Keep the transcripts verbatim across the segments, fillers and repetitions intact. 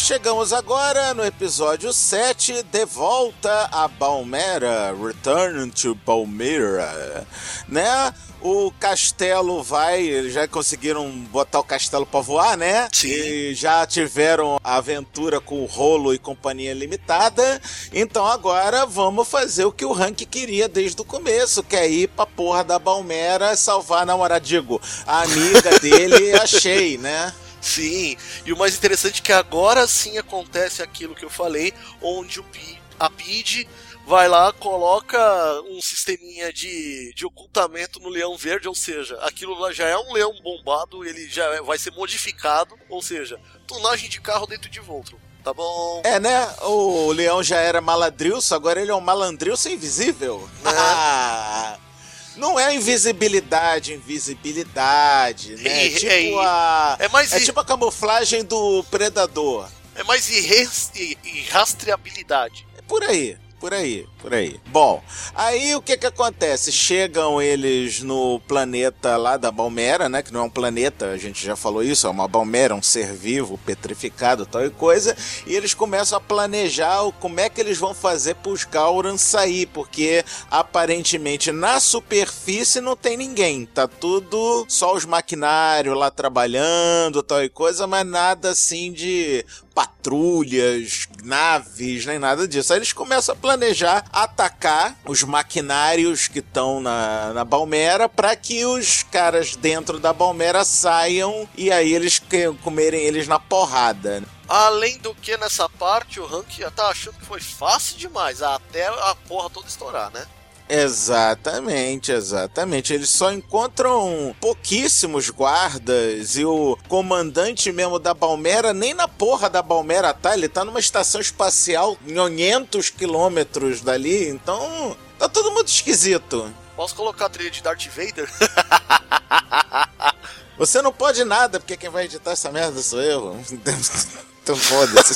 chegamos agora no episódio sete, De Volta a Balmera, Return to Balmera, né? O castelo vai, eles já conseguiram botar o castelo pra voar, né? Sim. E já tiveram a aventura com o Rolo e Companhia Limitada. Então agora vamos fazer o que o Hank queria desde o começo, que é ir pra porra da Balmera salvar a namorada, digo, a amiga dele, a Shay, né? Sim, e o mais interessante é que agora sim acontece aquilo que eu falei, onde o P- a Pidge vai lá, coloca um sisteminha de, de ocultamento no leão verde, ou seja, aquilo lá já é um leão bombado, ele já é- vai ser modificado, ou seja, tunagem de carro dentro de Voltron, tá bom? É, né? O leão já era malandrilso, agora ele é um malandrilso invisível. Né? Não é invisibilidade, invisibilidade, né? É, tipo é, a... é mais é i- tipo a camuflagem do predador. É mais irres- i- irrastreabilidade. É por aí. Por aí, por aí. Bom, aí o que que acontece? Chegam eles no planeta lá da Balmera, né? Que não é um planeta, a gente já falou isso, é uma Balmera, um ser vivo, petrificado, tal e coisa. E eles começam a planejar o- como é que eles vão fazer pros Gauran sair, porque aparentemente na superfície não tem ninguém. Tá tudo só os maquinários lá trabalhando, tal e coisa, mas nada assim de patrulhas, naves, nem nada disso. Aí eles começam a planejar atacar os maquinários que estão na, na Balmera para que os caras dentro da Balmera saiam e aí eles que- comerem eles na porrada. Além do que, nessa parte, o Hank já tá achando que foi fácil demais, até a porra toda estourar, né? Exatamente, exatamente. Eles só encontram pouquíssimos guardas e o comandante mesmo da Balmera, nem na porra da Balmera tá, ele tá numa estação espacial quinhentos quilômetros dali, então tá tudo muito esquisito. Posso colocar a trilha de Darth Vader? Você não pode nada, porque quem vai editar essa merda sou eu. Então foda-se.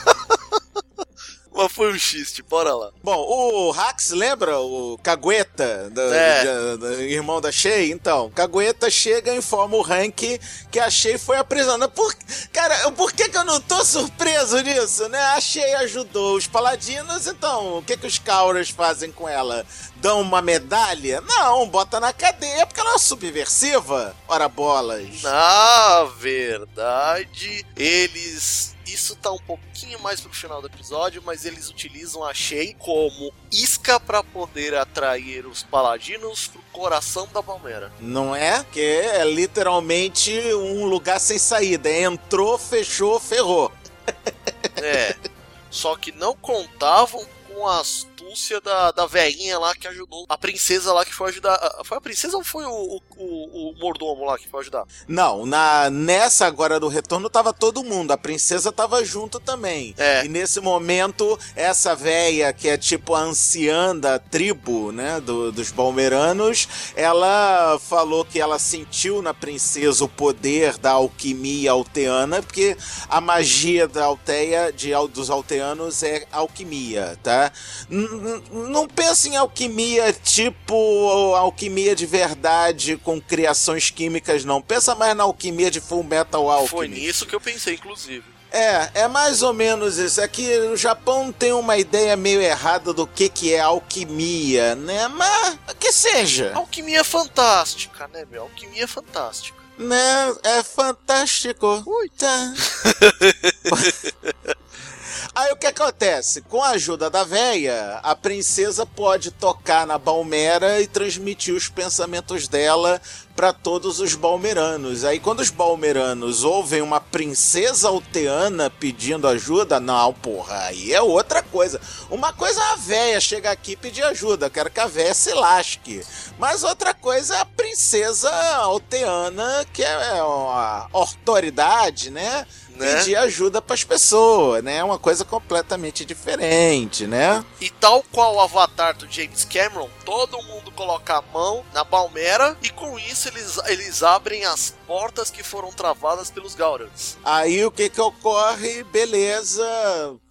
Mas foi um xiste, bora lá. Bom, o Hax, lembra o Cagueta, do, É. do- do irmão da Shay? Então, Cagueta chega e informa o Hank que a Shay foi aprisionada. Por, cara, por que, que eu não tô surpreso nisso, né? A Shay ajudou os paladinos, então, o que, que os Kauras fazem com ela? Dão uma medalha? Não, bota na cadeia, porque ela é uma subversiva. Ora bolas. Na verdade, eles... Isso tá um pouquinho mais pro final do episódio, mas eles utilizam a Shay como isca pra poder atrair os paladinos pro coração da Balmera. Não é? Que é literalmente um lugar sem saída. Entrou, fechou, ferrou. É, só que não contavam com a astúcia da, da velhinha lá que ajudou a princesa lá que foi ajudar. Foi a princesa ou foi o, o, o, o mordomo lá que foi ajudar? Não, na, nessa agora do retorno tava todo mundo, a princesa tava junto também. É. E nesse momento, essa véia, que é tipo a anciã da tribo, né, do, dos Balmeranos, ela falou que ela sentiu na princesa o poder da alquimia alteana, porque a magia da alteia, de, dos alteanos é alquimia, tá? N- n- não pensa em alquimia tipo alquimia de verdade com criações químicas, não. Pensa mais na alquimia de Full Metal Alchemist. Foi nisso que eu pensei, inclusive. É, é mais ou menos isso. É que o Japão tem uma ideia meio errada do que, que é alquimia, né? Mas que seja, Alquimia é fantástica, né, meu? Alquimia é fantástica. né? É fantástico. Ui. Tá. Aí o que acontece? Com a ajuda da véia, a princesa pode tocar na Balmera e transmitir os pensamentos dela para todos os balmeranos. Aí quando os balmeranos ouvem uma princesa alteana pedindo ajuda, não, porra, aí é outra coisa. Uma coisa é a véia chegar aqui e pedir ajuda, eu quero que a véia se lasque. Mas outra coisa é a princesa alteana, que é uma autoridade, né? Né? Pedir ajuda pras pessoas, né? É uma coisa completamente diferente, né? E tal qual o Avatar do James Cameron, todo mundo coloca a mão na Balmera e com isso eles, eles abrem as portas que foram travadas pelos Gaurans. Aí o que que ocorre? Beleza,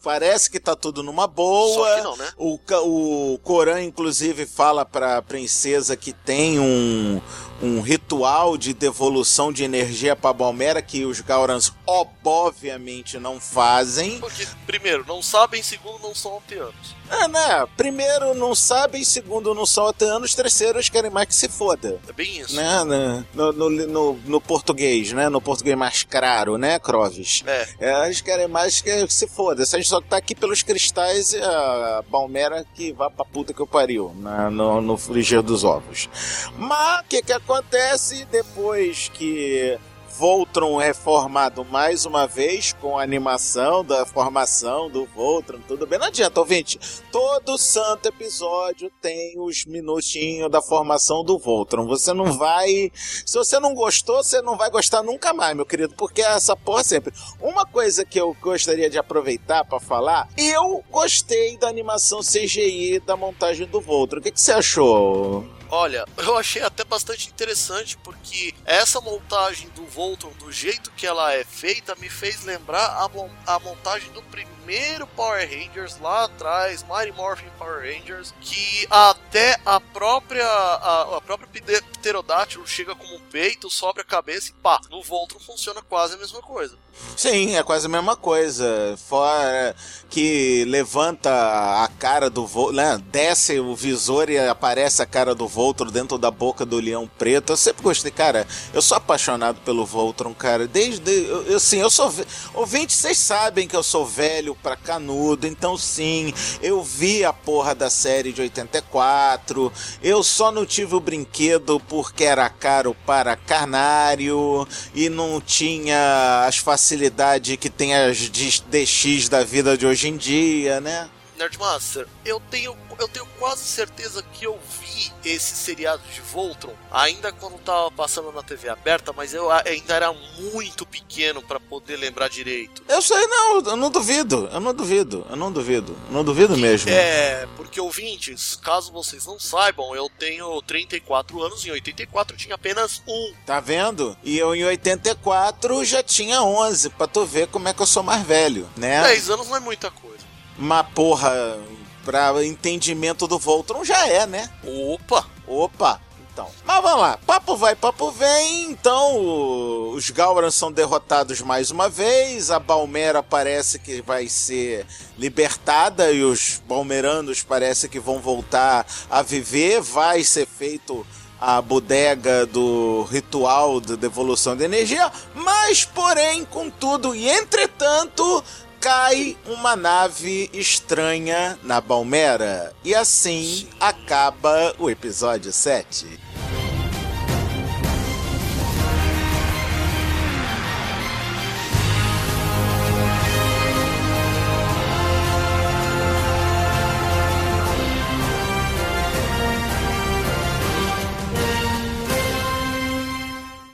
Parece que tá tudo numa boa. Só que não, né? O, o Coran, inclusive, fala pra princesa que tem um, um ritual de devolução de energia pra Balmera que os Gaurans, obviamente, não fazem. Porque, primeiro, não sabem, segundo, não são alteanos. É, né? Primeiro, não sabem, segundo, não são alteanos, terceiro, eles querem mais que se foda. É bem isso. Né? No, no, no, no português, né? No português mais claro, né, Crovis? É. é. Eles querem mais que se foda. Se a gente só tá aqui pelos cristais e a Balmera que vá pra puta que eu pariu, né? no, no frigir dos ovos. Mas, o que que acontece depois que Voltron é formado mais uma vez com a animação da formação do Voltron, tudo bem. Não adianta, ouvinte. Todo santo episódio tem os minutinhos da formação do Voltron. Você não vai... Se você não gostou, você não vai gostar nunca mais, meu querido, porque essa porra sempre... Uma coisa que eu gostaria de aproveitar pra falar, eu gostei da animação C G I da montagem do Voltron. O que, que você achou? Olha, eu achei até bastante interessante, porque essa montagem do Voltron, do jeito que ela é feita, me fez lembrar a, mon a montagem do primeiro Power Rangers lá atrás, Mighty Morphin Power Rangers, que até a própria a, a própria Pterodátilo chega como um peito, sobe a cabeça e pá, no Voltron funciona quase a mesma coisa. Sim, é quase a mesma coisa. Fora que levanta a cara do Voltron, né? Desce o visor e aparece a cara do Voltron dentro da boca do leão preto. Eu sempre gostei, cara. Eu sou apaixonado pelo Voltron, cara. Desde. Eu, eu, assim, eu sou. Ouvinte, vocês sabem que eu sou velho pra canudo. Então, sim, eu vi a porra da série de oitenta e quatro. Eu só não tive o brinquedo porque era caro para canário e não tinha as facilidades. facilidade que tem as D X da vida de hoje em dia, né? Nerdmaster, eu tenho, eu tenho quase certeza que eu vi esse seriado de Voltron ainda quando tava passando na T V aberta, mas eu ainda era muito pequeno pra poder lembrar direito. Eu sei, não, eu não duvido, eu não duvido, eu não duvido, eu não duvido mesmo. É, porque ouvintes, caso vocês não saibam, eu tenho trinta e quatro anos e em oitenta e quatro eu tinha apenas um. Tá vendo? E eu em oitenta e quatro já tinha onze, pra tu ver como é que eu sou mais velho, né? dez anos não é muita coisa. Mas porra, pra entendimento do Voltron já é, né? Opa! Opa! Então. Mas vamos lá, papo vai, papo vem. Então, o, os Gaurans são derrotados mais uma vez. A Balmera parece que vai ser libertada e os balmeranos parece que vão voltar a viver. Vai ser feito a bodega do ritual de devolução de energia. Mas, porém, contudo e entretanto, cai uma nave estranha na Balmera. E assim acaba o episódio sete.